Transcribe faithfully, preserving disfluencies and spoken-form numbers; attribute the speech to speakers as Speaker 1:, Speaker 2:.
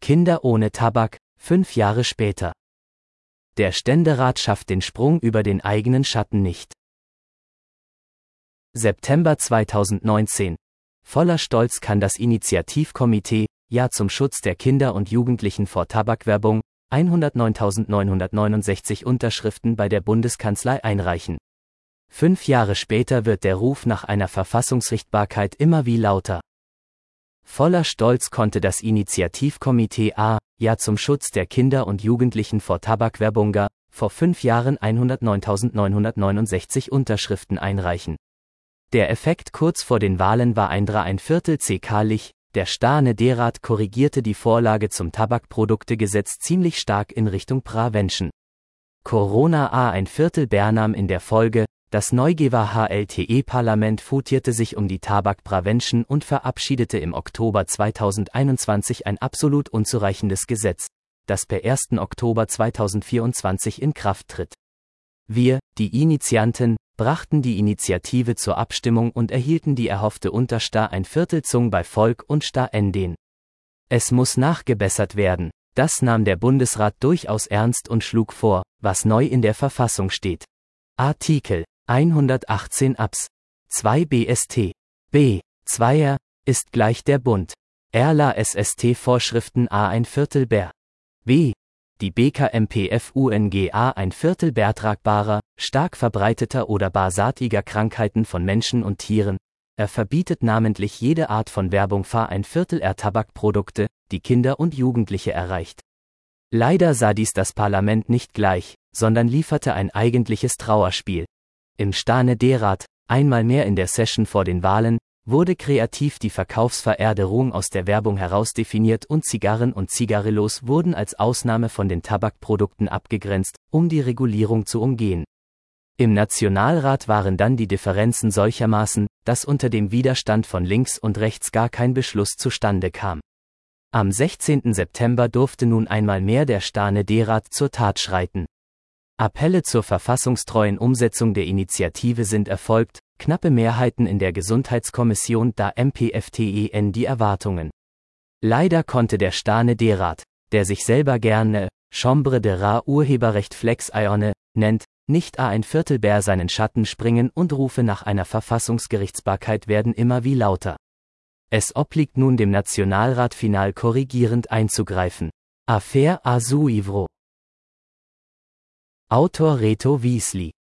Speaker 1: Kinder ohne Tabak, fünf Jahre später. Der Ständerat schafft den Sprung über den eigenen Schatten nicht. September zweitausendneunzehn. Voller Stolz kann das Initiativkomitee Ja zum Schutz der Kinder und Jugendlichen vor Tabakwerbung hundertneuntausendneunhundertneunundsechzig Unterschriften bei der Bundeskanzlei einreichen. Fünf Jahre später wird der Ruf nach einer Verfassungsrichtbarkeit immer wie lauter. Voller Stolz konnte das Initiativkomitee A Ja zum Schutz der Kinder und Jugendlichen vor Tabakwerbung vor fünf Jahren hundertneuntausendneunhundertneunundsechzig Unterschriften einreichen. Der Effekt kurz vor den Wahlen war ein Drei ein Viertel C-Lich, der Ständerat korrigierte die Vorlage zum Tabakproduktegesetz ziemlich stark in Richtung Prävention. Corona A ein Viertel Bernam in der Folge, das Neugewer H L T E-Parlament futierte sich um die Tabakprävention und verabschiedete im Oktober zweitausendeinundzwanzig ein absolut unzureichendes Gesetz, das per ersten Oktober zweitausendvierundzwanzig in Kraft tritt. Wir, die Initianten, brachten die Initiative zur Abstimmung und erhielten die erhoffte Untersta ein Viertelzung bei Volk und Sta Enden. Es muss nachgebessert werden, das nahm der Bundesrat durchaus ernst und schlug vor, was neu in der Verfassung steht. Artikel hundertachtzehn Abs. zwei B S T. B. Zweier, ist gleich der Bund. Erla S S T-Vorschriften A ein Viertel Bär. B. Die B K M P F U N G A ein Viertel bärtragbarer, stark verbreiteter oder bösartiger Krankheiten von Menschen und Tieren. Er verbietet namentlich jede Art von Werbung für ein Viertel er Tabakprodukte, die Kinder und Jugendliche erreicht. Leider sah dies das Parlament nicht gleich, sondern lieferte ein eigentliches Trauerspiel. Im Ständerat, einmal mehr in der Session vor den Wahlen, wurde kreativ die Verkaufsverärderung aus der Werbung herausdefiniert und Zigarren und Zigarillos wurden als Ausnahme von den Tabakprodukten abgegrenzt, um die Regulierung zu umgehen. Im Nationalrat waren dann die Differenzen solchermaßen, dass unter dem Widerstand von links und rechts gar kein Beschluss zustande kam. Am sechzehnten September durfte nun einmal mehr der Ständerat zur Tat schreiten. Appelle zur verfassungstreuen Umsetzung der Initiative sind erfolgt, knappe Mehrheiten in der Gesundheitskommission da M P F T E N die Erwartungen. Leider konnte der Ständerat, der sich selber gerne Chambre de Rat Urheberrecht Flex Ione nennt, nicht A ein Viertel Bär seinen Schatten springen und Rufe nach einer Verfassungsgerichtsbarkeit werden immer wie lauter. Es obliegt nun dem Nationalrat final korrigierend einzugreifen. Affaire à Suivre. Autor Reto Wiesli